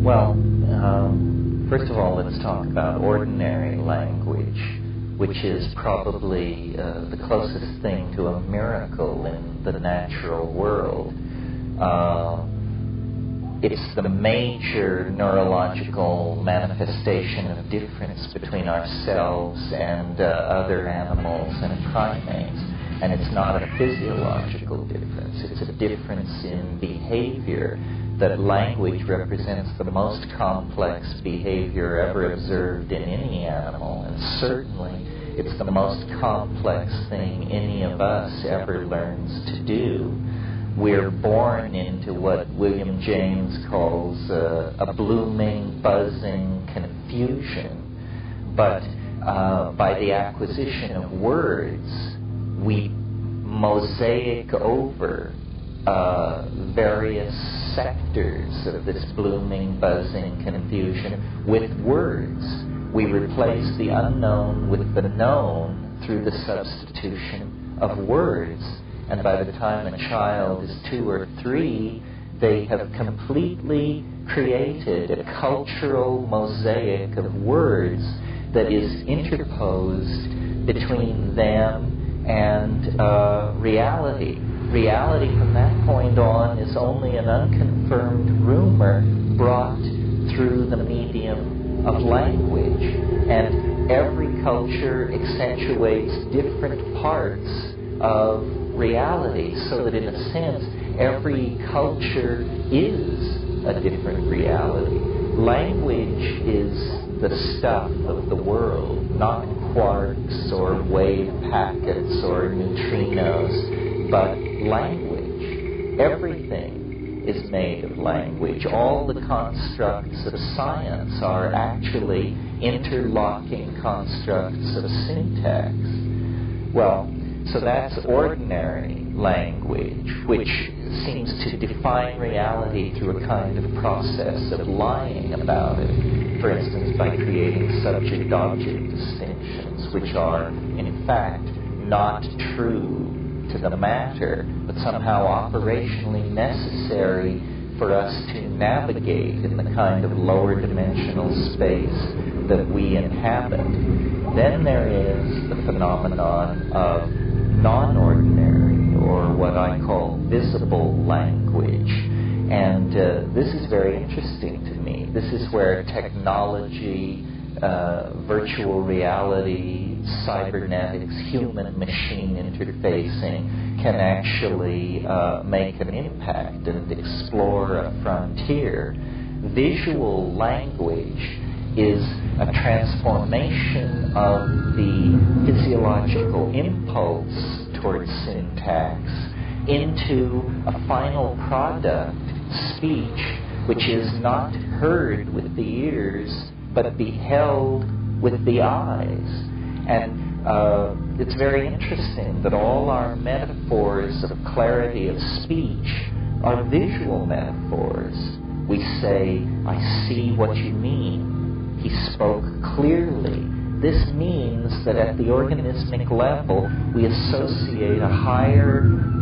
Well, first of all, let's talk about ordinary language, which is probably the closest thing to a miracle in the natural world. It's the major neurological manifestation of difference between ourselves and other animals and primates. And it's not a physiological difference. It's a difference in behavior, that language represents the most complex behavior ever observed in any animal. And certainly it's the most complex thing any of us ever learns to do. We're born into what William James calls a blooming, buzzing confusion. But by the acquisition of words, we mosaic over various sectors of this blooming, buzzing confusion with words. We replace the unknown with the known through the substitution of words. And by the time a child is 2 or 3, they have completely created a cultural mosaic of words that is interposed between them and reality. Reality from that point on is only an unconfirmed rumor brought through the medium of language. And every culture accentuates different parts of reality, so that in a sense, every culture is a different reality. Language is the stuff of the world, not quarks or wave packets or neutrinos, but language. Everything is made of language. All the constructs of science are actually interlocking constructs of syntax. Well, so that's ordinary language, which seems to define reality through a kind of process of lying about it. For instance, by creating subject-object distinctions, which are, in fact, not true to the matter, but somehow operationally necessary for us to navigate in the kind of lower dimensional space that we inhabit. Then there is the phenomenon of non-ordinary, or what I call visible language. And this is very interesting to me. This is where technology, virtual reality, cybernetics, human-machine interfacing can actually make an impact and explore a frontier. Visual language is a transformation of the physiological impulse towards syntax into a final product, speech, which is not heard with the ears, but beheld with the eyes. And it's very interesting that all our metaphors of clarity of speech are visual metaphors. We say, I see what you mean. He spoke clearly. This means that at the organismic level, we associate a higher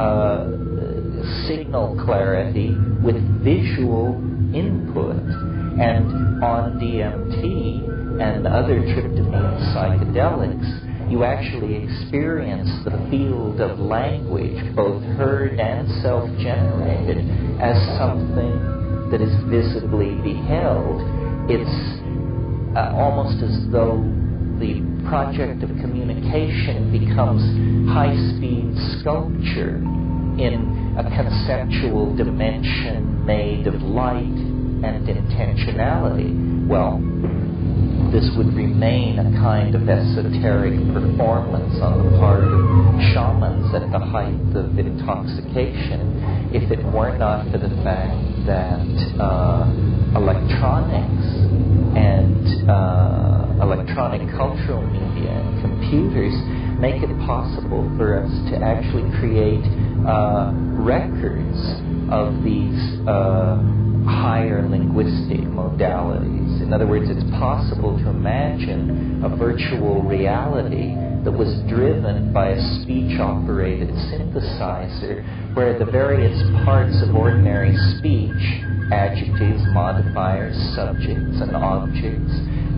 signal clarity with visual input. And on DMT and other tryptamine psychedelics, you actually experience the field of language, both heard and self-generated, as something that is visibly beheld. It's almost as though the project of communication becomes high-speed sculpture in a conceptual dimension made of light and intentionality. Well, this would remain a kind of esoteric performance on the part of shamans at the height of intoxication if it were not for the fact that electronics and electronic cultural media and computers make it possible for us to actually create records of these higher linguistic modalities. In other words, it's possible to imagine a virtual reality that was driven by a speech-operated synthesizer where the various parts of ordinary speech adjectives, modifiers, subjects, and objects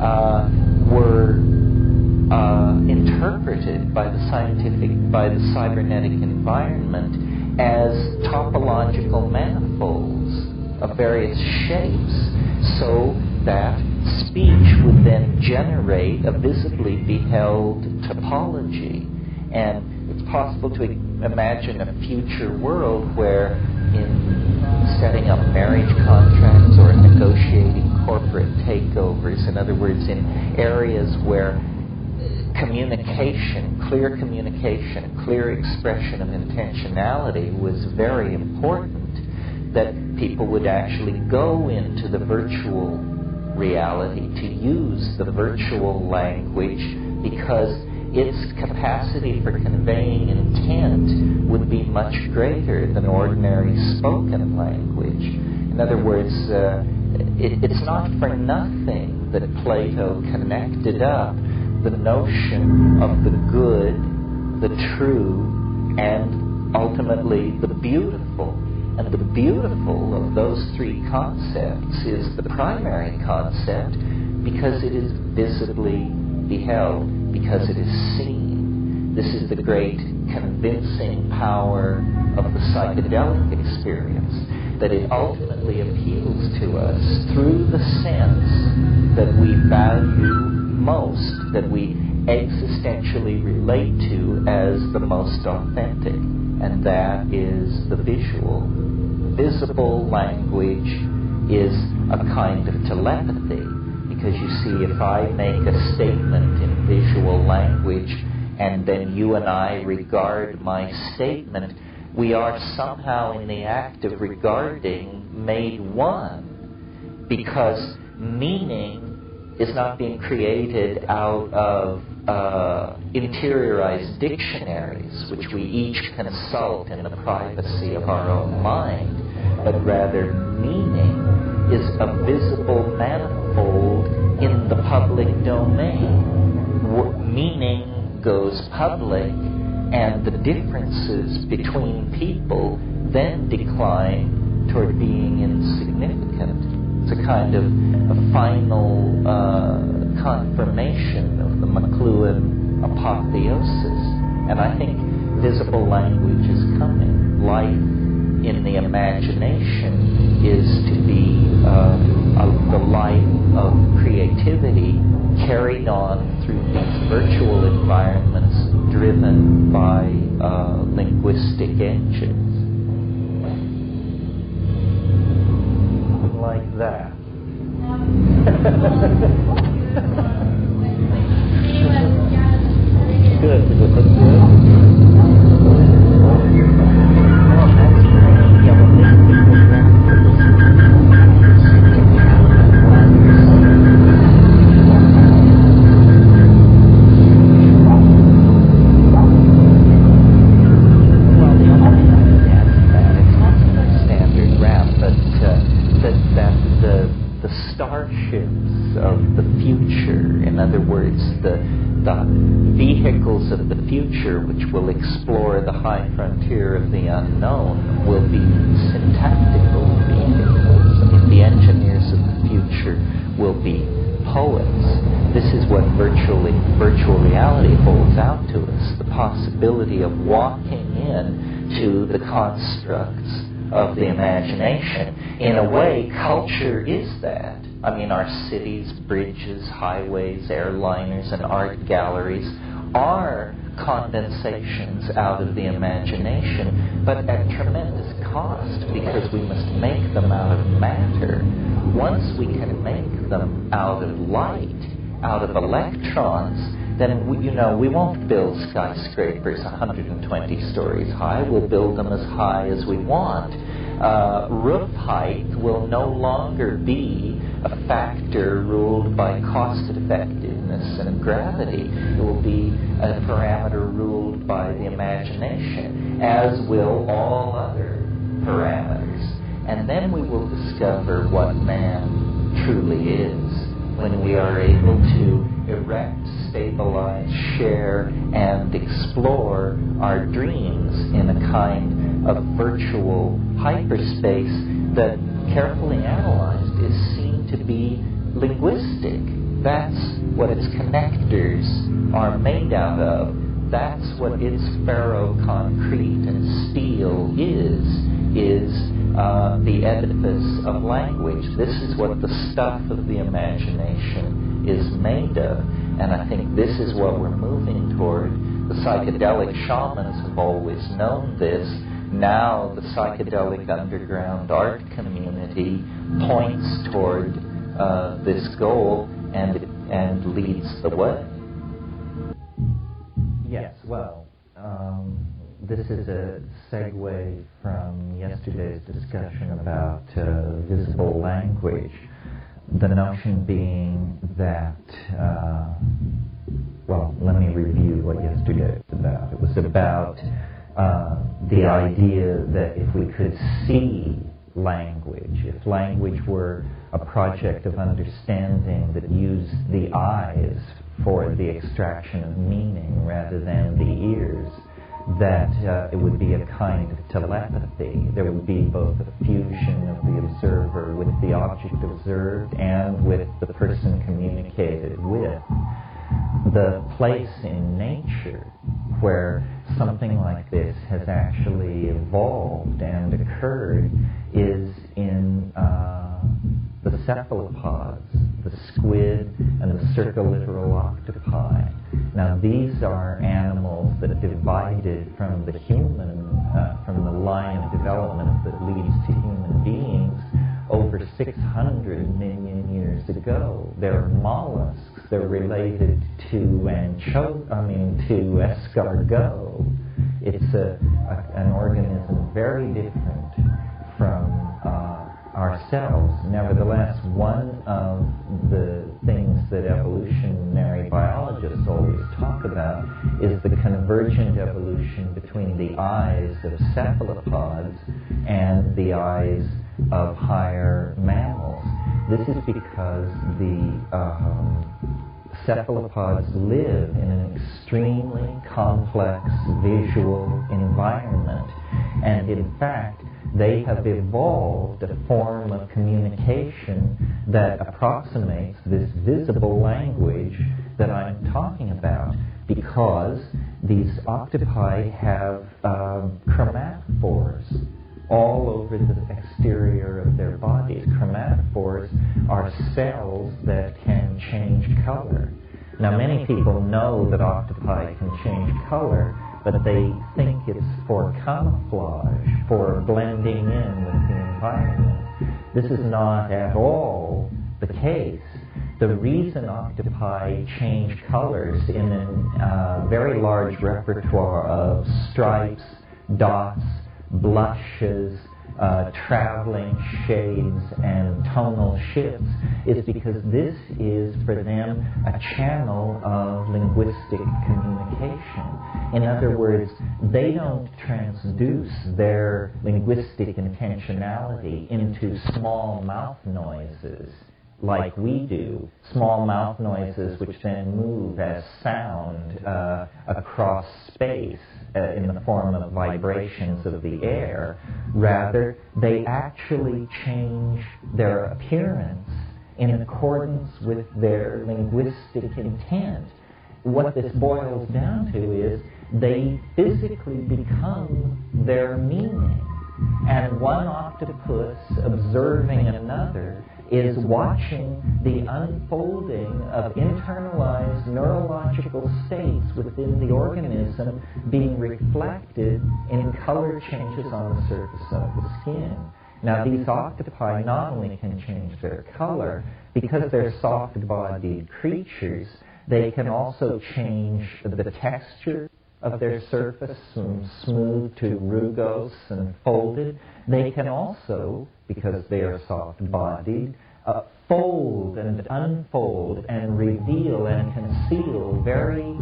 were interpreted by the cybernetic environment as topological manifolds of various shapes, so that speech would then generate a visibly beheld topology. And it's possible to imagine a future world where, in setting up marriage contracts or negotiating corporate takeovers, in other words, in areas where communication, clear expression of intentionality was very important, that people would actually go into the virtual reality to use the virtual language because its capacity for conveying intent would be much greater than ordinary spoken language. In other words, it's not for nothing that Plato connected up the notion of the good, the true, and ultimately the beautiful. And the beautiful of those three concepts is the primary concept because it is visibly beheld, because it is seen. This is the great convincing power of the psychedelic experience, that it ultimately appeals to us through the sense that we value most, that we existentially relate to as the most authentic, and that is the visual. Visible language is a kind of telepathy, because you see, if I make a statement in visual language and then you and I regard my statement, we are somehow in the act of regarding made one, because meaning is not being created out of interiorized dictionaries, which we each consult in the privacy of our own mind, but rather meaning is a visible manifold in the public domain. Meaning goes public, and the differences between people then decline toward being insignificant. It's a kind of a final confirmation of the McLuhan apotheosis. And I think visible language is coming. Life in the imagination is to be the life of creativity carried on through these virtual environments driven by linguistic engines. Like that. Good. Did it look good? Of the future, which will explore the high frontier of the unknown, will be syntactical vehicles. I mean, the engineers of the future will be poets. This is what virtual reality holds out to us, the possibility of walking in to the constructs of the imagination. In a way, culture is that. I mean, our cities, bridges, highways, airliners, and art galleries are condensations out of the imagination, but at tremendous cost, because we must make them out of matter. Once we can make them out of light, out of electrons, then we won't build skyscrapers 120 stories high. We'll build them as high as we want. Roof height will no longer be a factor ruled by cost effectiveness and gravity. It will be a parameter ruled by the imagination, as will all other parameters. And then we will discover what man truly is, when we are able to erect, stabilize, share, and explore our dreams in a kind of virtual hyperspace that carefully analyzed, is seen to be linguistic. That's what its connectors are made out of. That's what its ferroconcrete and steel is the edifice of language. This is what the stuff of the imagination is made of. And I think this is what we're moving toward. The psychedelic shamans have always known this. Now the psychedelic underground art community points toward this goal and leads the way. Yes, well, this is a segue from yesterday's discussion about visible language. The notion being that, well, let me review what yesterday was about. It was about the idea that if we could see language, if language were a project of understanding that used the eyes for the extraction of meaning rather than the ears, that it would be a kind of telepathy. There would be both a fusion of the observer with the object observed and with the person communicated with. The place in nature where something like this has actually evolved and occurred is in the cephalopods, the squid and the circulittoral octopi. Now these are animals that divided from the human, from the line of development that leads to human beings over 600 million years ago. They're mollusks. They're related to escargot. It's an organism very different from ourselves. Nevertheless, one of the things that evolutionary biologists always talk about is the convergent evolution between the eyes of cephalopods and the eyes of higher mammals. This is because the cephalopods live in an extremely complex visual environment, and in fact they have evolved a form of communication that approximates this visible language that I'm talking about, because these octopi have chromatophores all over the exterior of their bodies. Chromatophores are cells that can change color. Now, many people know that octopi can change color, but they think it's for camouflage, for blending in with the environment. This is not at all the case. The reason octopi change colors in a very large repertoire of stripes, dots, blushes, traveling shades and tonal shifts is because this is for them a channel of linguistic communication. In other words, they don't transduce their linguistic intentionality into small mouth noises like we do, small mouth noises which then move as sound across space in the form of vibrations of the air. Rather, they actually change their appearance in accordance with their linguistic intent. What this boils down to is they physically become their meaning. And one octopus observing another is watching the unfolding of internalized neurological states within the organism being reflected in color changes on the surface of the skin. Now, these octopi not only can change their color, because they're soft-bodied creatures, they can also change the texture of their surface from smooth to rugose and folded. They can also, because they are soft-bodied, fold and unfold and reveal and conceal very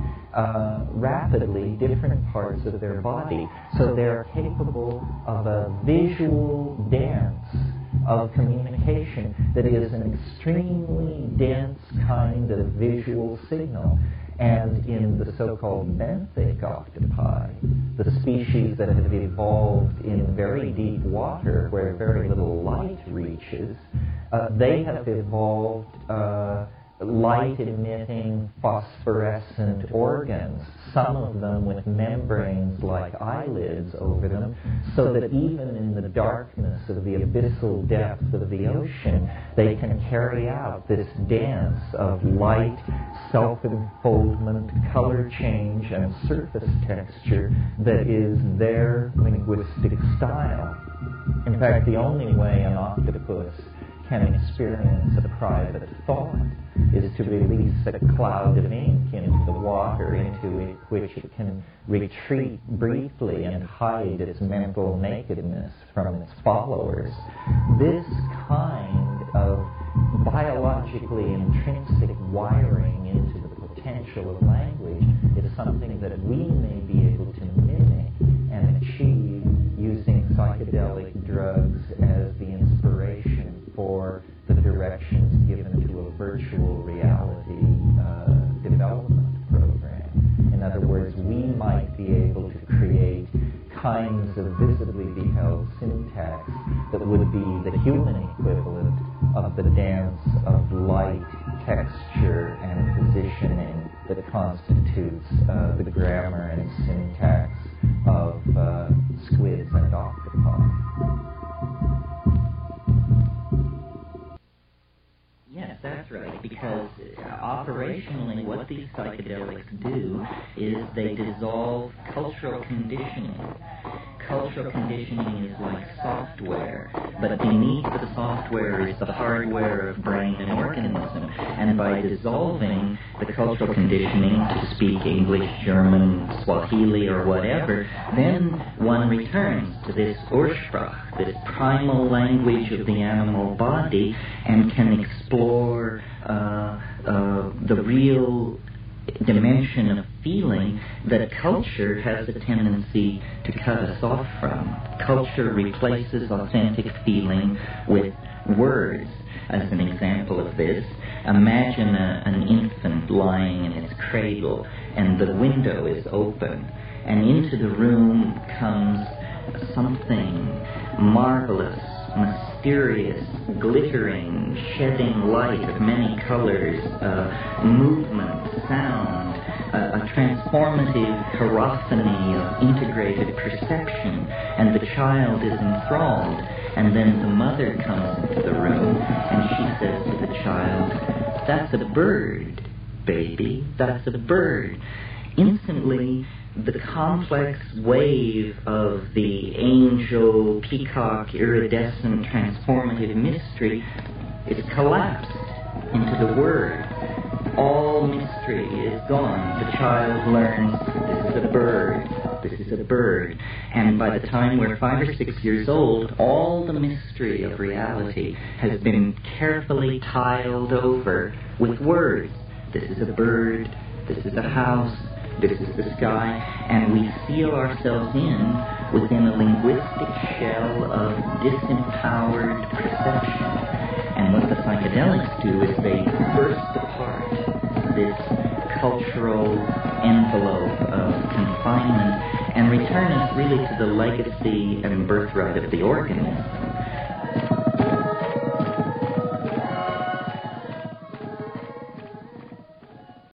rapidly different parts of their body. So they're capable of a visual dance of communication that is an extremely dense kind of visual signal. And in the so-called benthic octopi, the species that have evolved in very deep water where very little light reaches, they have evolved light-emitting phosphorescent organs, some of them with membranes like eyelids over them, so that even in the darkness of the abyssal depth of the ocean, they can carry out this dance of light, self-enfoldment, color change, and surface texture that is their linguistic style. In fact, the only way an octopus can experience a private thought is to release a cloud of ink into the water into which it can retreat briefly and hide its mental nakedness from its followers. This kind of biologically intrinsic wiring into the potential of language is something that we may be able to mimic and achieve using psychedelic drugs as the inspiration for the directions given to a virtual reality development program. In other words, we might be able to create kinds of visibly beheld syntax that would be the human equivalent of the dance of light, texture, and positioning that constitutes the grammar and syntax of squids and octopi. Yes, that's right, because operationally what these psychedelics do is they dissolve cultural conditioning. Cultural conditioning is like software, but beneath the software is the hardware of brain and organism. And by dissolving the cultural conditioning to speak English, German, Swahili, or whatever, then one returns to this Ursprach, this primal language of the animal body, and can explore the real dimension of feeling that culture has a tendency to cut us off from. Culture replaces authentic feeling with words. As an example of this, imagine an infant lying in its cradle and the window is open, and into the room comes something marvelous, mysterious, glittering, shedding light of many colors, movement, sound, a transformative hierophany of integrated perception, and the child is enthralled. And then the mother comes into the room and she says to the child, "That's a bird, baby, that's a bird." Instantly, the complex wave of the angel, peacock, iridescent, transformative mystery is collapsed into the word. All mystery is gone. The child learns, this is a bird, this is a bird. And by the time we're 5 or 6 years old, all the mystery of reality has been carefully tiled over with words. This is a bird, this is a house, this is the sky, and we seal ourselves within a linguistic shell of disempowered perception. And what the psychedelics do is they burst apart this cultural envelope of confinement and return us really to the legacy and birthright of the organism.